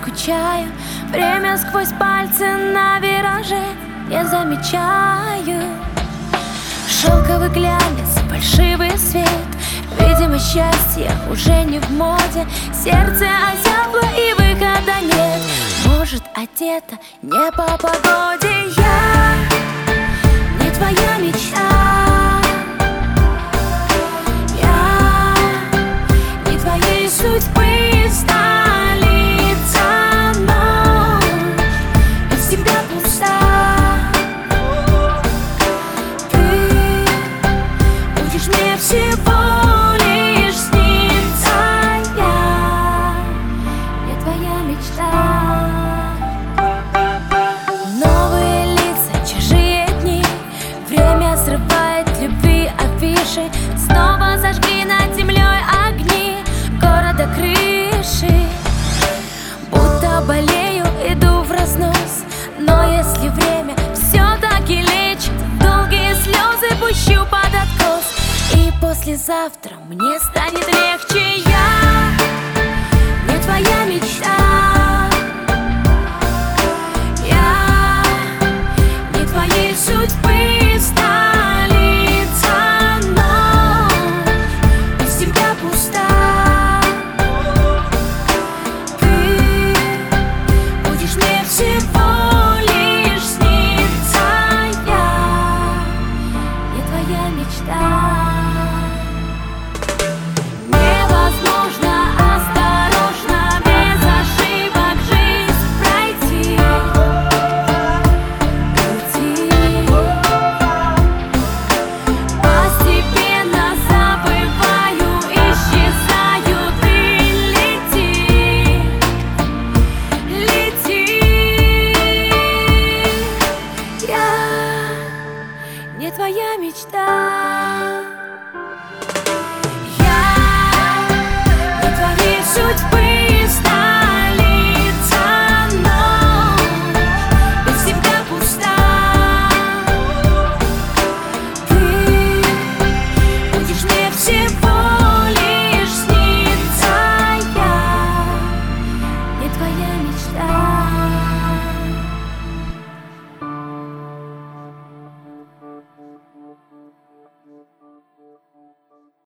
скучаю, время сквозь пальцы на вираже не замечаю. Шелковый глянец, фальшивый свет, видимо, счастье уже не в моде. Сердце озябло и выхода нет. Может, одета не по погоде. Я не твоя мечта. Я не твоей судьбы. Столица, ночь без тебя пуста. Ты будешь мне всего лишь сниться. Я не твоя мечта. Новые лица, чужие дни, время срывает любви афиши. Снова зажгли над землей огни города крыши. Будто болею, иду в разнос, но если время все-таки лечит, долгие слезы пущу под откос, и послезавтра мне станет легче. Я не твоя мечта. Я не твоей судьбы. Столица, ночь без тебя пуста. Всего лишь снится. Я не твоя мечта. Невозможно осторожно, без ошибок жизнь пройти. Постепенно забываю, исчезаю, ты лети. Не твоя мечта. Я не твоей судьбы.